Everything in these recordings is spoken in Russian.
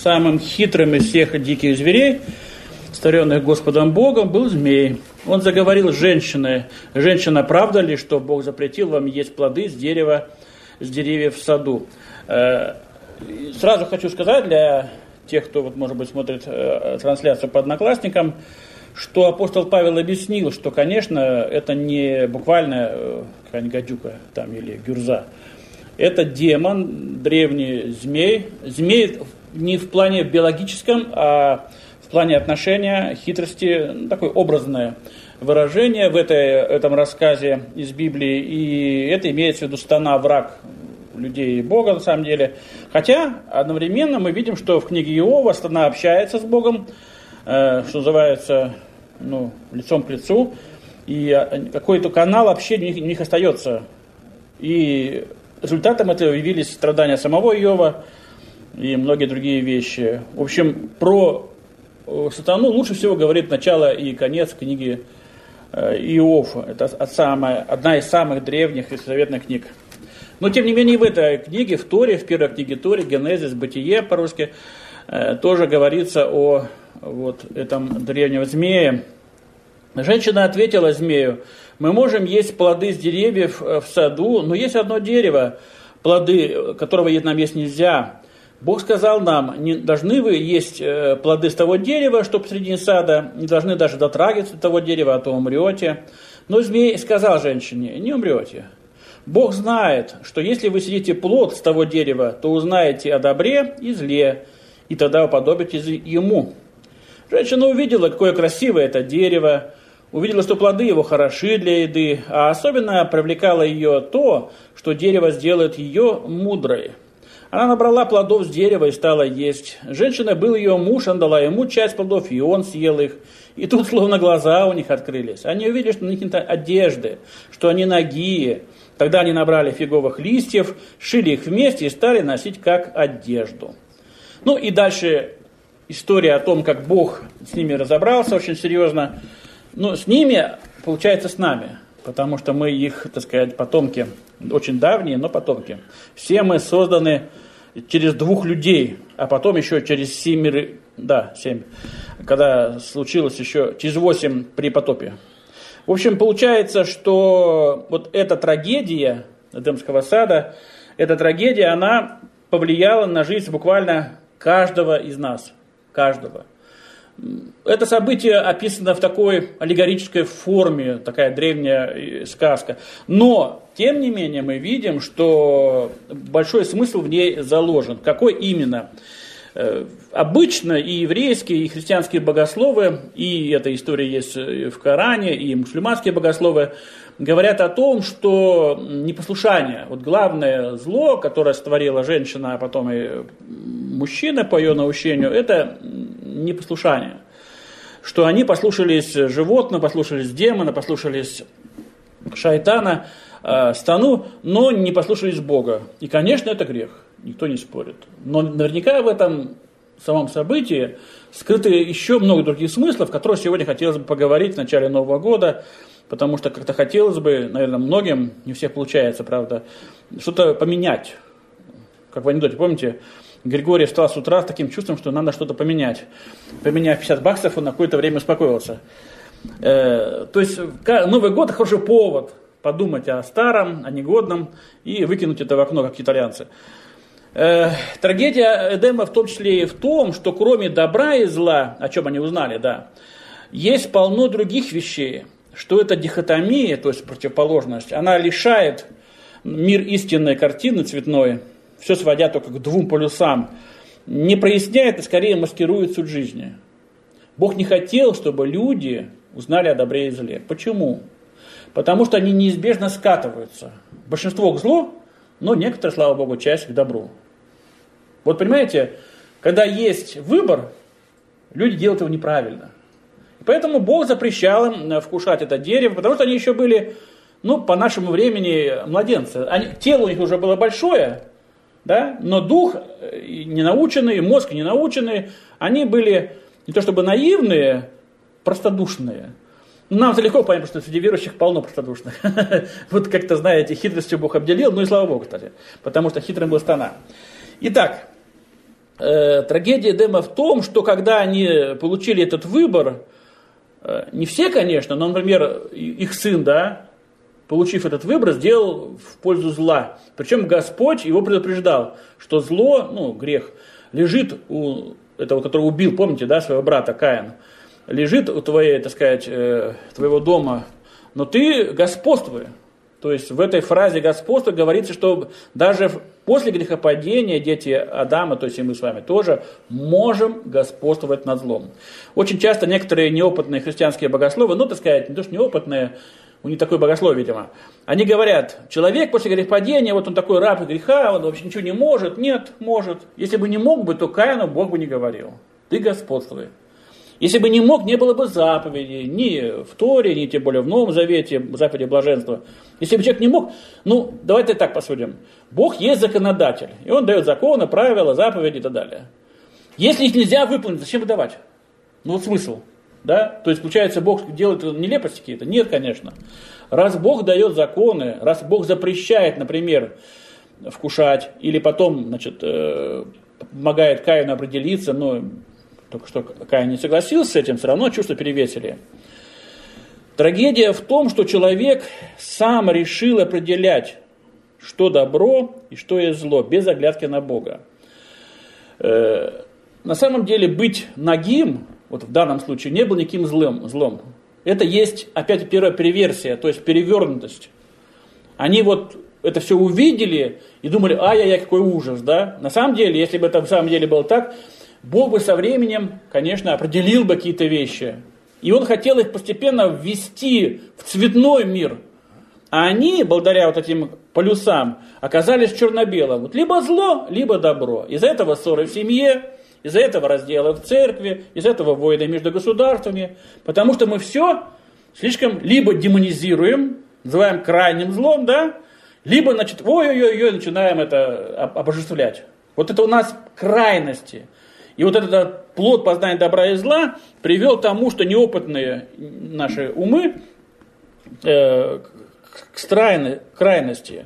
самым хитрым из всех диких зверей, створенных Господом Богом, был змей. Он заговорил с женщиной: «Женщина, правда ли, что Бог запретил вам есть плоды с деревьев в саду?» Сразу хочу сказать для тех, кто, может быть, смотрит трансляцию по Одноклассникам, что апостол Павел объяснил, что, конечно, это не буквально какая-нибудь гадюка там, или гюрза. Это демон, древний змей. Змей не в плане биологическом, а в плане отношения, хитрости, такое образное выражение в этом рассказе из Библии. И это имеется в виду сатана, враг людей и Бога на самом деле. Хотя одновременно мы видим, что в книге Иова сатана общается с Богом, что называется, лицом к лицу. И какой-то канал общения у них остается. И результатом этого явились страдания самого Иова и многие другие вещи. В общем, про сатану лучше всего говорит начало и конец книги Иов. Это одна из самых древних и заветных книг. Но, тем не менее, в этой книге, в Торе, в первой книге Торе, Генезис, Бытие по-русски, тоже говорится о этом древнем змее. Женщина ответила змею: «Мы можем есть плоды с деревьев в саду, но есть одно дерево, плоды которого нам есть нельзя. Бог сказал нам: не должны вы есть плоды с того дерева, что посреди сада, не должны даже дотрагиваться до того дерева, а то умрете». Но змей сказал женщине: «Не умрете. Бог знает, что если вы съедите плод с того дерева, то узнаете о добре и зле, и тогда уподобитесь ему». Женщина увидела, какое красивое это дерево, увидела, что плоды его хороши для еды, а особенно привлекало ее то, что дерево сделает ее мудрой. Она набрала плодов с дерева и стала есть. Женщина был ее муж, она дала ему часть плодов, и он съел их. И тут словно глаза у них открылись. Они увидели, что на них нет одежды, что они нагие. Тогда они набрали фиговых листьев, шили их вместе и стали носить как одежду. И дальше история о том, как Бог с ними разобрался очень серьезно. С ними, получается, с нами. Потому что мы их, потомки, очень давние, но потомки. Все мы созданы через 2 людей, а потом еще через 7, когда случилось еще через 8 при потопе. В общем, получается, что эта трагедия Эдемского сада, эта трагедия, она повлияла на жизнь буквально каждого из нас. Каждого. Это событие описано в такой аллегорической форме, такая древняя сказка. Но, тем не менее, мы видим, что большой смысл в ней заложен. Какой именно? Обычно и еврейские, и христианские богословы, и эта история есть в Коране, и мусульманские богословы, говорят о том, что непослушание, главное зло, которое сотворила женщина, а потом и мужчина по ее наущению, это непослушание. Что они послушались животного, послушались демона, послушались шайтана, сатану, но не послушались Бога. И, конечно, это грех, никто не спорит. Но наверняка в этом самом событии скрыты еще много других смыслов, которые сегодня хотелось бы поговорить в начале Нового года, потому что как-то хотелось бы, наверное, многим, не всех получается, правда, что-то поменять. Как в анекдоте, помните, Григорий встал с утра с таким чувством, что надо что-то поменять. Поменяв $50, он на какое-то время успокоился. То есть Новый год – хороший повод подумать о старом, о негодном и выкинуть это в окно, как итальянцы. Трагедия Эдема в том числе и в том, что кроме добра и зла, о чем они узнали, есть полно других вещей, что эта дихотомия, то есть противоположность, она лишает мир истинной картины цветной, все сводя только к 2 полюсам, не проясняет и скорее маскирует суть жизни. Бог не хотел, чтобы люди узнали о добре и зле. Почему? Потому что они неизбежно скатываются. Большинство к злу, но некоторые, слава Богу, часть к добру. Понимаете, когда есть выбор, люди делают его неправильно. Поэтому Бог запрещал им вкушать это дерево, потому что они еще были, по нашему времени, младенцы. Тело у них уже было большое, но дух ненаученный, мозг ненаученный, они были не то чтобы наивные, простодушные. Нам легко понять, что среди верующих полно простодушных. Как-то, знаете, хитростью Бог обделил, и слава Богу, кстати, потому что хитрым был сатана. Итак, трагедия Эдема в том, что когда они получили этот выбор, не все, конечно, но, например, их сын, да, получив этот выбор, сделал в пользу зла. Причем Господь его предупреждал, что зло, грех, лежит у этого, который убил, помните, да, своего брата Каина, лежит у твоей, так сказать, твоего дома, но ты господствуй. То есть в этой фразе господства говорится, что даже после грехопадения дети Адама, то есть и мы с вами тоже, можем господствовать над злом. Очень часто некоторые неопытные христианские богословы, так сказать, не то что неопытные, у них такое богословие, видимо, они говорят, человек после грехопадения, вот он такой раб греха, он вообще ничего не может. Нет, может. Если бы не мог бы, то Каину Бог бы не говорил. Ты господствуй. Если бы не мог, не было бы заповедей, ни в Торе, ни тем более в Новом Завете, заповеди блаженства. Если бы человек не мог, давайте так посудим. Бог есть законодатель, и он дает законы, правила, заповеди и так далее. Если их нельзя выполнить, зачем выдавать? Смысл, да? То есть, получается, Бог делает нелепости какие-то? Нет, конечно. Раз Бог дает законы, раз Бог запрещает, например, вкушать, или потом, помогает Каину определиться, только что Каин не согласился с этим, все равно чувства перевесили. Трагедия в том, что человек сам решил определять, что добро и что есть зло, без оглядки на Бога. На самом деле быть нагим, в данном случае, не было никаким злом. Это есть, опять, первая перверсия, то есть перевернутость. Они это все увидели и думали, ай-яй-яй, какой ужас, да? На самом деле, если бы это в самом деле было так, Бог бы со временем, конечно, определил бы какие-то вещи. И он хотел их постепенно ввести в цветной мир. А они, благодаря этим полюсам, оказались черно-белым. Либо зло, либо добро. Из-за этого ссоры в семье, из-за этого разделы в церкви, из-за этого войны между государствами. Потому что мы все слишком либо демонизируем, называем крайним злом, да, либо, ой-ой-ой, начинаем это обожествлять. Это у нас крайности. И этот плод познания добра и зла привел к тому, что неопытные наши умы к крайности.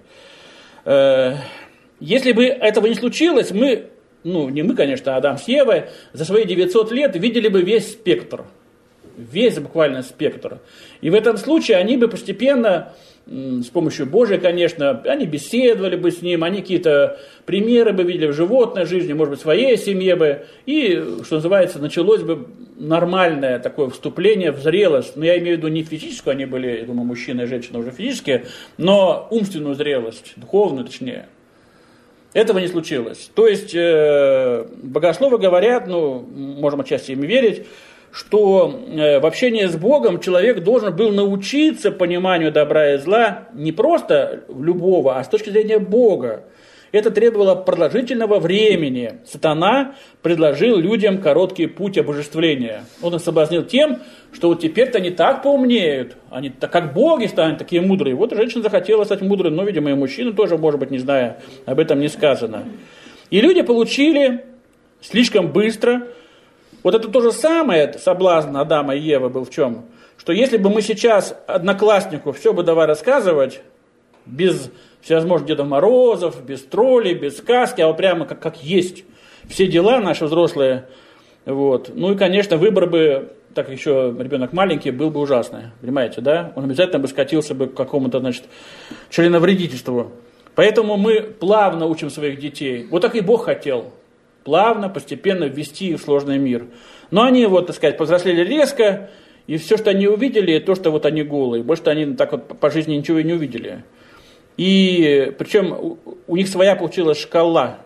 Если бы этого не случилось, мы, не мы, конечно, а Адам с Евой, за свои 900 лет видели бы весь спектр. Весь буквально спектр. И в этом случае они бы постепенно, с помощью Божией, конечно, они беседовали бы с ним, они какие-то примеры бы видели в животной жизни, может быть, в своей семье бы. И, что называется, началось бы нормальное такое вступление в зрелость. Но я имею в виду не физическую, они были, я думаю, мужчина и женщина уже физические, но умственную зрелость, духовную точнее. Этого не случилось. То есть, богословы говорят, можем отчасти им верить, что в общении с Богом человек должен был научиться пониманию добра и зла не просто любого, а с точки зрения Бога. Это требовало продолжительного времени. Сатана предложил людям короткий путь обожествления. Он их соблазнил тем, что теперь-то они так поумнеют, они как боги станут такие мудрые. Женщина захотела стать мудрой, но, видимо, и мужчина тоже, может быть, не зная, об этом не сказано. И люди получили слишком быстро. Это то же самое, соблазн Адама и Евы был в чем? Что если бы мы сейчас однокласснику все бы давай рассказывать, без всевозможных Дедов Морозов, без троллей, без сказки, а прямо как есть все дела наши взрослые, и, конечно, выбор бы, так еще ребенок маленький, был бы ужасный, понимаете, да? Он обязательно бы скатился бы к какому-то, членовредительству. Поэтому мы плавно учим своих детей. Так и Бог хотел. Плавно, постепенно ввести их в сложный мир. Но они, повзрослели резко, и все, что они увидели, то, что они голые. Больше они по жизни ничего и не увидели. И причем у них своя получилась шкала.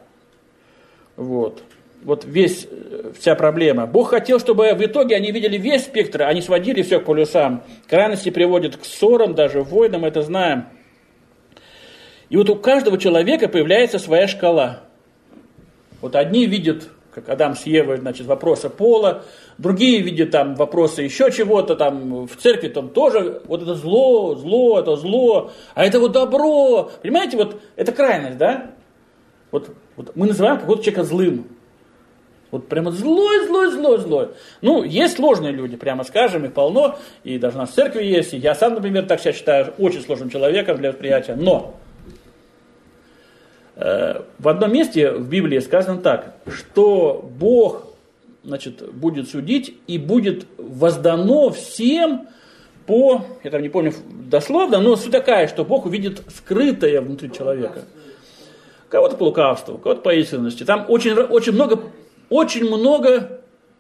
Вся проблема. Бог хотел, чтобы в итоге они видели весь спектр, они сводили все к полюсам. Крайности приводят к ссорам, даже войнам, это знаем. И у каждого человека появляется своя шкала. Одни видят, как Адам с Евой, вопросы пола, другие видят вопросы еще чего-то, в церкви тоже, это зло, это зло, а это добро. Понимаете, это крайность, да? Мы называем какого-то человека злым. Прямо злой. Есть сложные люди, прямо скажем, их полно, и даже у нас в церкви есть, и я сам, например, так себя считаю очень сложным человеком для восприятия, но В одном месте в Библии сказано так, что Бог, значит, будет судить и будет воздано всем по, я там не помню дословно, но суть такая, что Бог увидит скрытое внутри человека. Кого-то по лукавству, кого-то по истинности. Там очень много,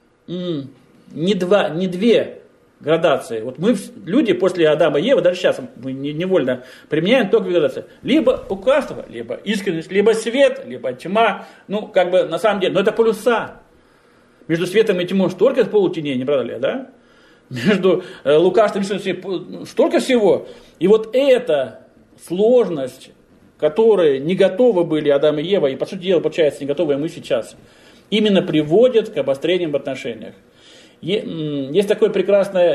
не две градации. Вот мы, люди после Адама и Евы, даже сейчас мы невольно применяем только две градации. Либо лукавство, либо искренность, либо свет, либо тьма. Ну, как бы на самом деле, но это полюса. Между светом и тьмой столько полутеней, не правда ли, да? Между лукавством и искренностью столько всего. И вот эта сложность, которые не готовы были Адам и Ева, и по сути дела, получается, не готовы мы сейчас, именно приводит к обострениям в отношениях. Есть такая прекрасная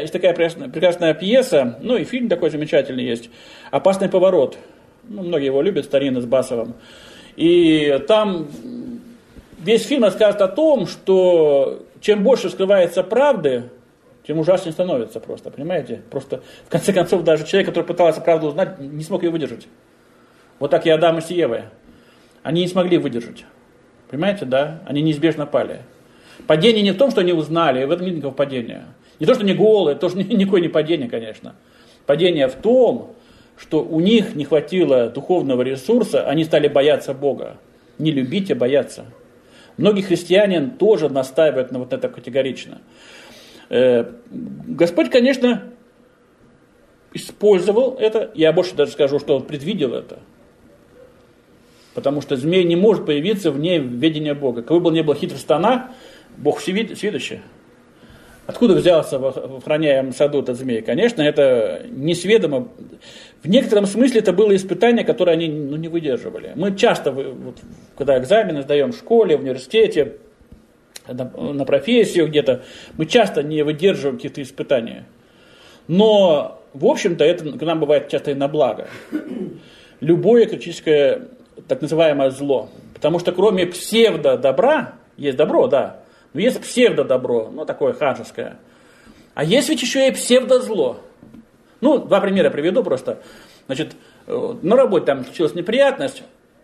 пьеса, ну и фильм такой замечательный есть, «Опасный поворот». Ну, многие его любят, старинный, с Басовым. И там весь фильм рассказывает о том, что чем больше скрывается правды, тем ужаснее становится просто, понимаете? Просто, в конце концов, даже человек, который пытался правду узнать, не смог ее выдержать. Вот так и Адам и Ева. Они не смогли выдержать. Понимаете, да? Они неизбежно пали. Падение не в том, что они узнали, в этом нет никакого падения. Не то, что они голые, это тоже никакое не падение, конечно. Падение в том, что у них не хватило духовного ресурса, они стали бояться Бога. Не любить, а бояться. Многие христиане тоже настаивают на вот это категорично. Господь, конечно, использовал это. Я больше даже скажу, что Он предвидел это. Потому что змей не может появиться вне ведения Бога. Какой бы ни был хитрый сатана, Бог всевидящий. Откуда взялся в охраняемом саду этот змей? Конечно, это несведомо. В некотором смысле это было испытание, которое они не выдерживали. Мы часто, вот, когда экзамены сдаем в школе, в университете, на профессию где-то, мы часто не выдерживаем каких-то испытаний. Но, в общем-то, это к нам бывает часто и на благо. Любое критическое, так называемое зло. Потому что кроме псевдо-добра, есть добро, да, но есть псевдо-добро, ну, такое ханжеское. А есть ведь еще и псевдо-зло. Ну, два примера приведу просто. Значит, на работе там случилась неприятность.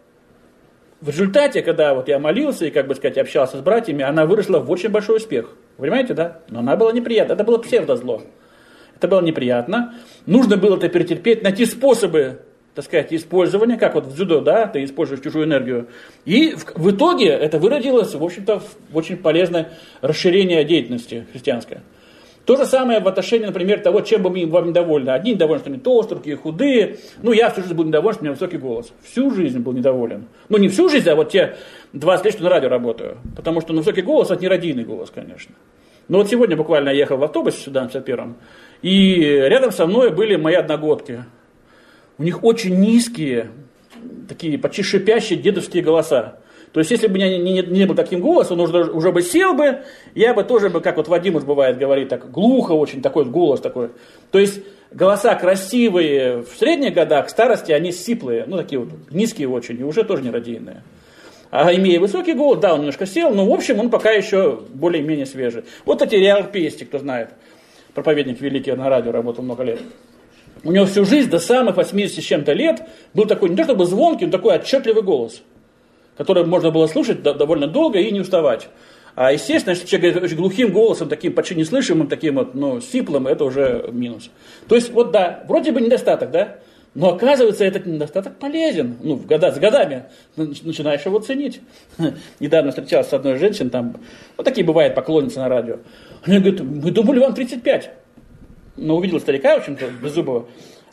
В результате, когда вот я молился и, как бы сказать, общался с братьями, она выросла в очень большой успех. Вы понимаете, да? Но она была неприятна. Это было псевдо-зло. Это было неприятно. Нужно было это перетерпеть, найти способы, так сказать, использования, как вот в дзюдо, да, ты используешь чужую энергию. И в итоге это выродилось, в общем-то, в очень полезное расширение деятельности христианской. То же самое в отношении, например, того, чем бы мы вам недовольны. Одни недовольны, что они толстые, другие худые. Ну, я всю жизнь был недоволен, что у меня высокий голос. Всю жизнь был недоволен. Ну, не всю жизнь, а вот те 20 лет, что на радио работаю. Потому что высокий голос, это не радийный голос, конечно. Но вот сегодня буквально я ехал в автобусе сюда, на 51-м, и рядом со мной были мои одногодки. У них очень низкие, такие почти шипящие дедовские голоса. То есть, если бы у меня не был таким голосом, он уже бы сел бы, я бы тоже, как вот Вадим уж бывает говорит, так глухо очень, такой голос такой. То есть, голоса красивые в средних годах, в старости они сиплые, ну, такие вот низкие очень, и уже тоже не радийные. А имея высокий голос, да, он немножко сел, но, в общем, он пока еще более-менее свежий. Вот эти Реал Пести, кто знает, проповедник великий, на радио работал много лет. У него всю жизнь, до самых 80 с чем-то лет, был такой, не то чтобы звонкий, но такой отчетливый голос, который можно было слушать довольно долго и не уставать. А естественно, если человек говорит очень глухим голосом, таким почти неслышимым, таким вот, ну, сиплым, это уже минус. То есть, вот да, вроде бы недостаток, да, но оказывается, этот недостаток полезен. Ну, с годами начинаешь его ценить. Недавно встречался с одной женщиной, там, вот такие бывают поклонницы на радио. Она говорит, мы думали, вам 35. Но увидел старика, в общем-то, беззубого.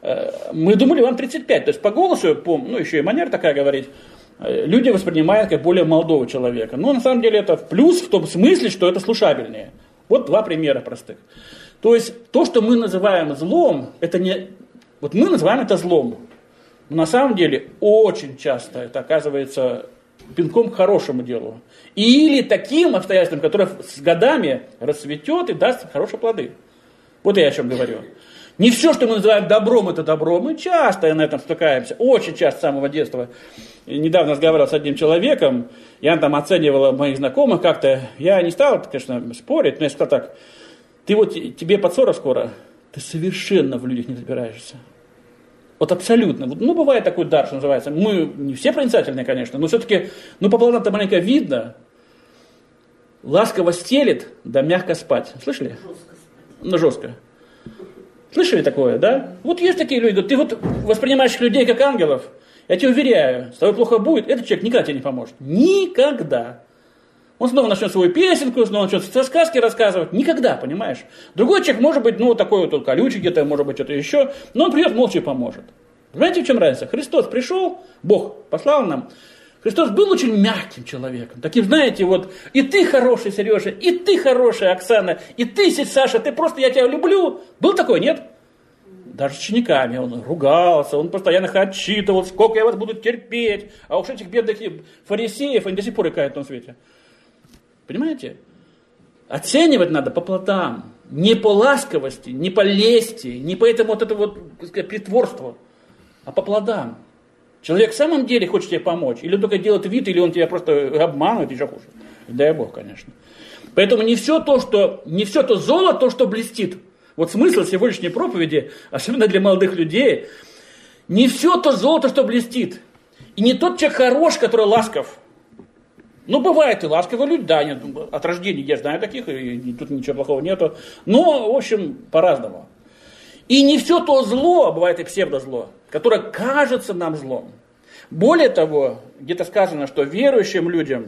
Мы думали, вам 35. То есть по голосу, ну, еще и манера такая говорить, люди воспринимают как более молодого человека. Но на самом деле это плюс в том смысле, что это слушабельнее. Вот два примера простых. То есть то, что мы называем злом, это не... Вот мы называем это злом. Но на самом деле очень часто это оказывается пинком к хорошему делу. Или таким обстоятельством, которое с годами расцветет и даст хорошие плоды. Вот я о чем говорю. Не все, что мы называем добром, это добро. Мы часто на этом стыкаемся. Очень часто с самого детства. Недавно разговаривал с одним человеком, и он там оценивал моих знакомых как-то. Я не стал, конечно, спорить, но я сказал так. Ты вот, тебе под 40 скоро, ты совершенно в людях не разбираешься. Вот абсолютно. Ну, бывает такой дар, что называется. Мы не все проницательные, конечно, но все-таки, ну, по плодам-то маленько видно. Ласково стелет, да мягко спать. Слышали? Жестко спать. Ну, жестко. Слышали такое, да? Вот есть такие люди, ты вот воспринимаешь людей как ангелов, я тебе уверяю, с тобой плохо будет, этот человек никогда тебе не поможет. Никогда. Он снова начнет свою песенку, снова начнет сказки рассказывать. Никогда, понимаешь? Другой человек может быть, ну, такой вот колючий где-то, может быть, что-то еще, но он придет, молча и поможет. Знаете, в чем разница? Христос пришел, Бог послал нам. Христос был очень мягким человеком. Таким, знаете, вот, и ты хороший, Сережа, и ты хорошая, Оксана, и ты, Саша, ты просто, я тебя люблю. Был такой, нет? Даже с учениками он ругался, он постоянно их отчитывал, сколько я вас буду терпеть. А уж этих бедных фарисеев, они до сих пор икают на свете. Понимаете? Оценивать надо по плодам. Не по ласковости, не по лести, не по этому вот это вот, так сказать, притворству, а по плодам. Человек в самом деле хочет тебе помочь, или только делает вид, или он тебя просто обманывает, еще хуже. Дай Бог, конечно. Поэтому не все то золото, что блестит. Вот смысл сегодняшней проповеди, особенно для молодых людей, не все то золото, что блестит. И не тот человек хорош, который ласков. Ну, бывает и ласковые люди, да, нет, от рождения я знаю таких, и тут ничего плохого нету. Но, в общем, по-разному. И не все то зло, а бывает и псевдозло, которое кажется нам злом. Более того, где-то сказано, что верующим людям,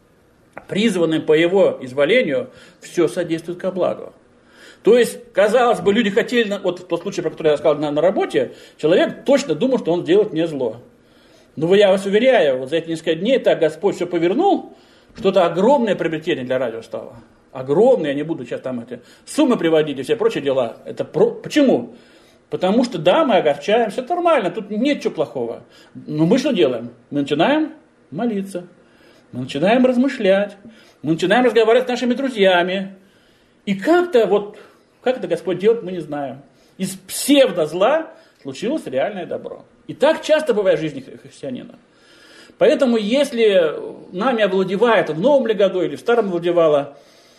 призванным по его изволению, все содействует ко благу. То есть, казалось бы, люди хотели, вот в тот случай, про который я сказал на работе, человек точно думал, что он делает мне зло. Но я вас уверяю, вот за эти несколько дней так Господь все повернул, что-то огромное приобретение для радио стало. Огромное, я не буду сейчас там эти суммы приводить и все прочие дела. Почему? Потому что да, мы огорчаемся, это нормально, тут нет ничего плохого. Но мы что делаем? Мы начинаем молиться, мы начинаем размышлять, мы начинаем разговаривать с нашими друзьями. И как это Господь делает, мы не знаем. Из псевдозла случилось реальное добро. И так часто бывает в жизни христианина. Поэтому, если нами овладевает, в новом ли году или в старом овладевало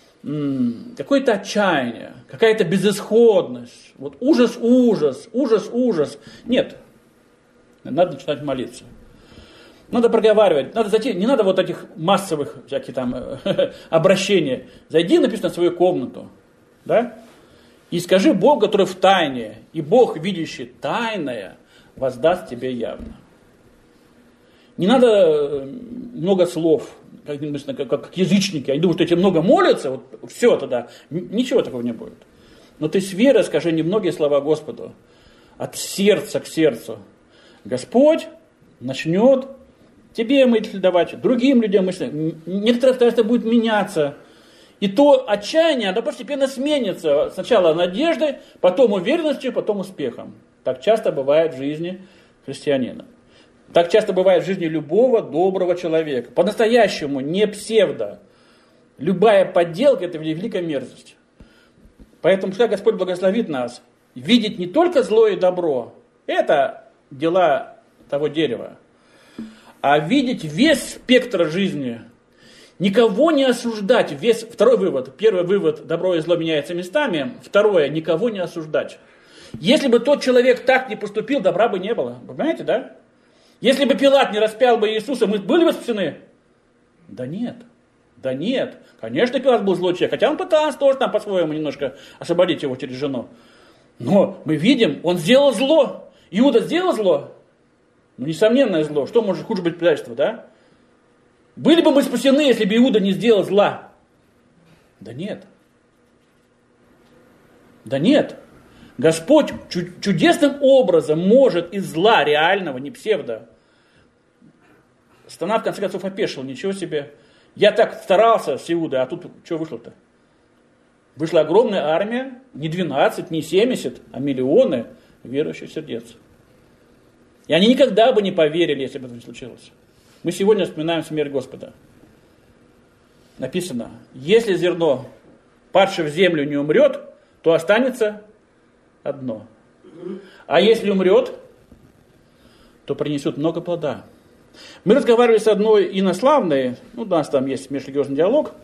какое-то отчаяние, какая-то безысходность, вот ужас, нет, надо начинать молиться. Надо проговаривать, не надо вот этих массовых всяких там обращений. Зайди, написано, в свою комнату, да, и скажи Богу, который в тайне, и Бог, видящий тайное, воздаст тебе явно. Не надо много слов, как язычники. Они думают, что эти много молятся, вот все тогда. Ничего такого не будет. Но ты с верой скажи немногие слова Господу. От сердца к сердцу. Господь начнет тебе мысли давать, другим людям мысли. Некоторое это будет меняться. И то отчаяние, оно постепенно сменится. Сначала надеждой, потом уверенностью, потом успехом. Так часто бывает в жизни христианина. Так часто бывает в жизни любого доброго человека. По-настоящему, не псевдо. Любая подделка – это великая мерзость. Поэтому, пускай Господь благословит нас, видеть не только зло и добро, это дела того дерева, а видеть весь спектр жизни, никого не осуждать. Второй вывод. Первый вывод – добро и зло меняются местами. Второе – никого не осуждать. Если бы тот человек так не поступил, добра бы не было. Вы понимаете, да? Если бы Пилат не распял бы Иисуса, мы были бы спасены? Да нет. Да нет. Конечно, Пилат был злой человек, хотя он пытался тоже там по-своему немножко освободить его через жену. Но мы видим, он сделал зло. Иуда сделал зло? Ну, несомненное зло. Что может хуже быть предательства, да? Были бы мы спасены, если бы Иуда не сделал зла? Да нет. Да нет. Господь чудесным образом может из зла реального, не псевдо. Сатана в конце концов опешил, ничего себе. Я так старался с Иудой, а тут что вышло-то? Вышла огромная армия, не 12, не 70, а миллионы верующих сердец. И они никогда бы не поверили, если бы это не случилось. Мы сегодня вспоминаем смерть Господа. Написано, если зерно, падшее в землю, не умрет, то останется одно. А если умрет, то принесет много плода. Мы разговаривали с одной инославной, у нас там есть межрелигиозный диалог,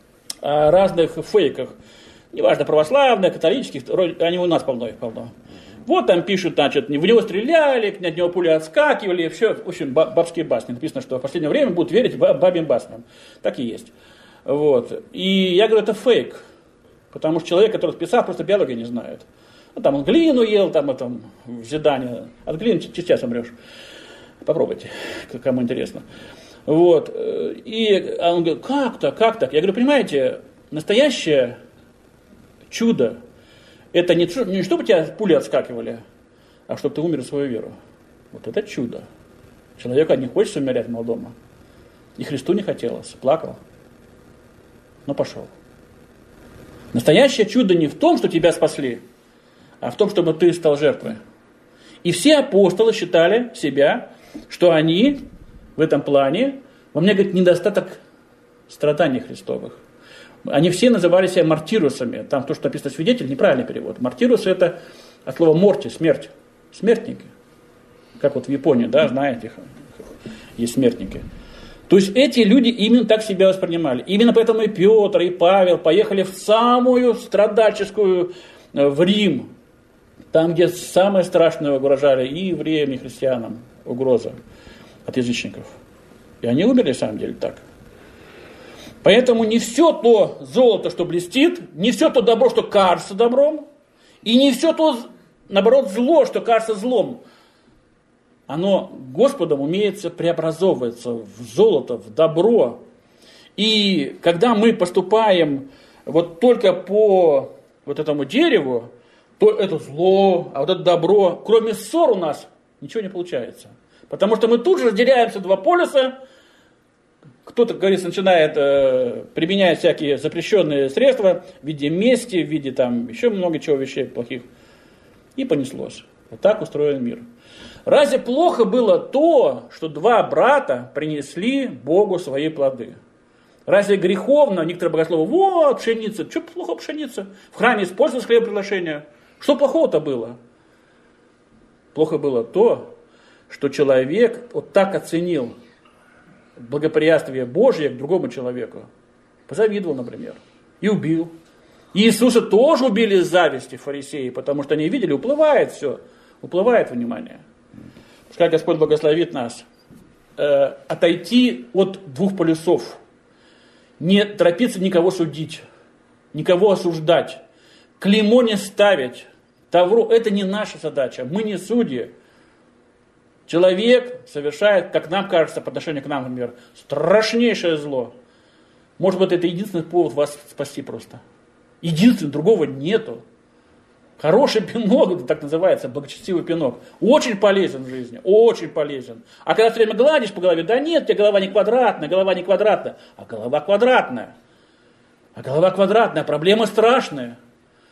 о разных фейках. Неважно, православные, католических, они у нас полно. Вот там пишут, значит, в него стреляли, от него пули отскакивали, все, в общем, бабские басни. Написано, что в последнее время будут верить бабьим басням. Так и есть. Вот. И я говорю, это фейк. Потому что человек, который писал, просто биологию не знает. Ну, там он глину ел, там в Зидане. От глины сейчас умрешь. Попробуйте, кому интересно. Вот. И он говорит, как так? Я говорю, понимаете, настоящее чудо, это не чтобы у тебя пули отскакивали, а чтобы ты умер за свою веру. Вот это чудо. Человеку не хочется умирать молодому. И Христу не хотелось, плакал. Но пошел. Настоящее чудо не в том, что тебя спасли, а в том, чтобы ты стал жертвой. И все апостолы считали себя, что они в этом плане, во мне, говорит, недостаток страданий Христовых. Они все называли себя мартирусами. Там то, что написано свидетель, неправильный перевод. Мартирусы это от слова морти, смерть. Смертники. Как вот в Японии, да, знаете, есть смертники. То есть эти люди именно так себя воспринимали. Именно поэтому и Петр, и Павел поехали в самую страдальческую, в Рим. Там, где самое страшное угрожали и евреям, и христианам угроза от язычников. И они умерли, на самом деле, так. Поэтому не все то золото, что блестит, не все то добро, что кажется добром, и не все то, наоборот, зло, что кажется злом, оно Господом умеется преобразовываться в золото, в добро. И когда мы поступаем вот только по вот этому дереву, то это зло, а вот это добро, кроме ссор у нас ничего не получается. Потому что мы тут же разделяемся два полюса. Кто-то, говорится, начинает применять всякие запрещенные средства в виде мести, в виде там еще много чего вещей плохих. И понеслось. Вот так устроен мир. Разве плохо было то, что два брата принесли Богу свои плоды? Разве греховно, некоторые богословы, вот пшеница, что плохо пшеница? В храме использовалось хлебоприношение. Что плохого-то было? Плохо было то, что человек вот так оценил благоприятствие Божье к другому человеку. Позавидовал, например, и убил. И Иисуса тоже убили из зависти фарисеи, потому что они видели, уплывает все, уплывает внимание. Пускай Господь благословит нас отойти от двух полюсов, не торопиться никого судить, никого осуждать, клеймо не ставить. Тавро, это не наша задача, мы не судьи. Человек совершает, как нам кажется, по отношению к нам, например, страшнейшее зло. Может быть, это единственный повод вас спасти просто. Единственного, другого нету. Хороший пинок, так называется, благочестивый пинок, очень полезен в жизни, очень полезен. А когда все время гладишь по голове, да нет, у тебя голова не квадратная, а голова квадратная. А голова квадратная, проблема страшная.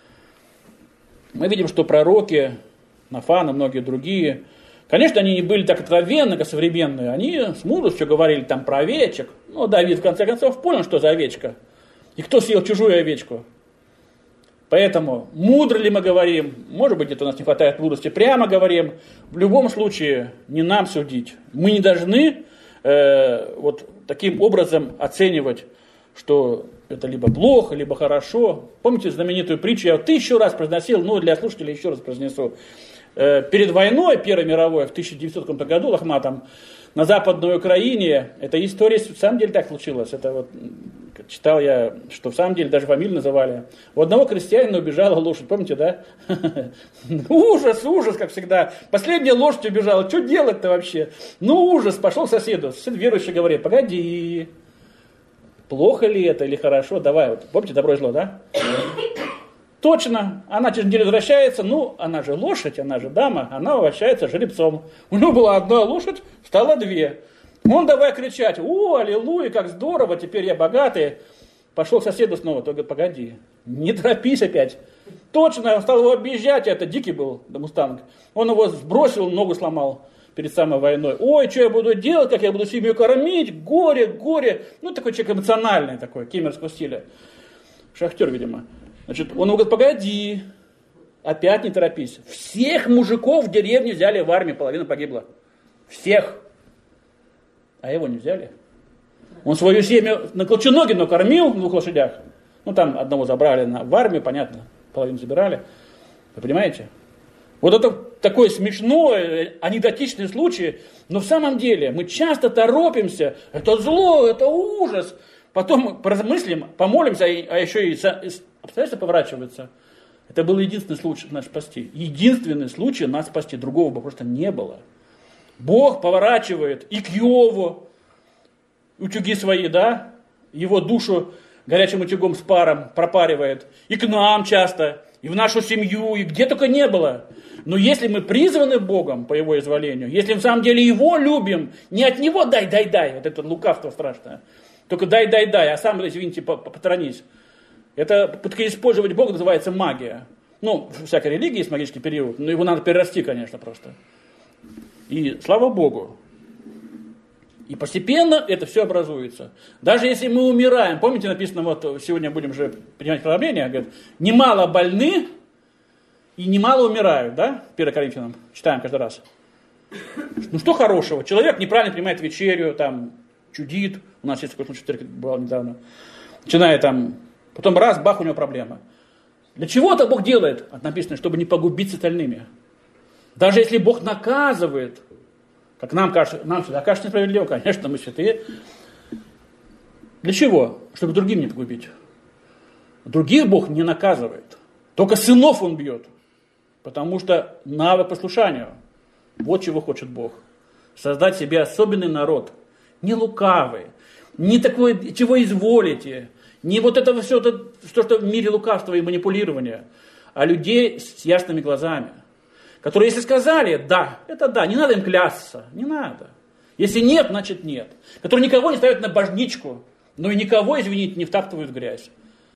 Мы видим, что пророки, Нафан и многие другие, конечно, они не были так откровенны, как современные, они с мудростью говорили там про овечек. Ну, Давид в конце концов понял, что за овечка. И кто съел чужую овечку. Поэтому, мудро ли мы говорим, может быть, где-то у нас не хватает мудрости, прямо говорим, в любом случае не нам судить. Мы не должны вот таким образом оценивать, что это либо плохо, либо хорошо. Помните знаменитую притчу, я 1000 раз произносил, но для слушателей еще раз произнесу. Перед войной, Первой мировой, в 1900 году, Лохматом, на Западной Украине, эта история, в самом деле так случилось. Это вот, читал я, что в самом деле даже фамилию называли. У одного крестьянина убежала лошадь, помните, да? Ужас, как всегда. Последняя лошадь убежала, что делать-то вообще? Ну ужас, пошел к соседу. Сосед верующий говорит, погоди, плохо ли это или хорошо? Давай, вот, помните, добро и зло, да? Точно, она через неделю возвращается, ну, она же лошадь, она же дама, она возвращается жеребцом. У него была одна лошадь, стало две. Он давай кричать, о, аллилуйя, как здорово, теперь я богатый. Пошел к соседу снова, тот говорит, погоди, не торопись опять. Точно, он стал его объезжать, это дикий был мустанг. Он его сбросил, ногу сломал перед самой войной. Ой, что я буду делать, как я буду семью кормить, горе. Ну, такой человек эмоциональный, такой, кемеровского стиля. Шахтер, видимо. Значит, он говорит, погоди, опять не торопись. Всех мужиков в деревне взяли в армию, половина погибла. Всех. А его не взяли. Он свою семью на Колченогину кормил на 2 лошадях. Ну, там одного забрали в армию, понятно, половину забирали. Вы понимаете? Вот это такой смешной, анекдотичный случай, но в самом деле мы часто торопимся, это зло, это ужас. Потом поразмыслим, помолимся, а еще и обстоятельства поворачиваются. Это был единственный случай нас спасти. Единственный случай нас спасти, другого бы просто не было. Бог поворачивает и к Иову утюги свои, да, его душу горячим утюгом с паром пропаривает, и к нам часто, и в нашу семью, и где только не было. Но если мы призваны Богом по Его изволению, если мы в самом деле Его любим, не от Него дай, вот это лукавство страшное, только дай, а сам, извините, посторонись. Это попытка использовать Бога называется магия. Ну, в всякой религии есть магический период, но его надо перерасти, конечно, просто. И слава Богу. И постепенно это все образуется. Даже если мы умираем, помните, написано, вот сегодня будем же принимать храбрение, говорит, немало больны и немало умирают, да, 1 Коринфянам, читаем каждый раз. Ну что хорошего, человек неправильно принимает вечерю, там, чудит, у нас есть такой случай в церкви, был недавно, начинает там, потом раз, бах, у него проблема. Для чего это Бог делает? Написано, чтобы не погубить с остальными. Даже если Бог наказывает, как нам кажется, нам всегда кажется несправедливо, конечно, мы святые. Для чего? Чтобы другим не погубить. Других Бог не наказывает. Только сынов Он бьет. Потому что навык послушанию. Вот чего хочет Бог. Создать себе особенный народ. Не лукавый. Не такой, чего изволите. Не вот это все, то, что в мире лукавства и манипулирования. А людей с ясными глазами. Которые, если сказали, да, это да, не надо им клясться, не надо. Если нет, значит нет. Которые никого не ставят на божничку, но и никого, извините, не втаптывают в грязь.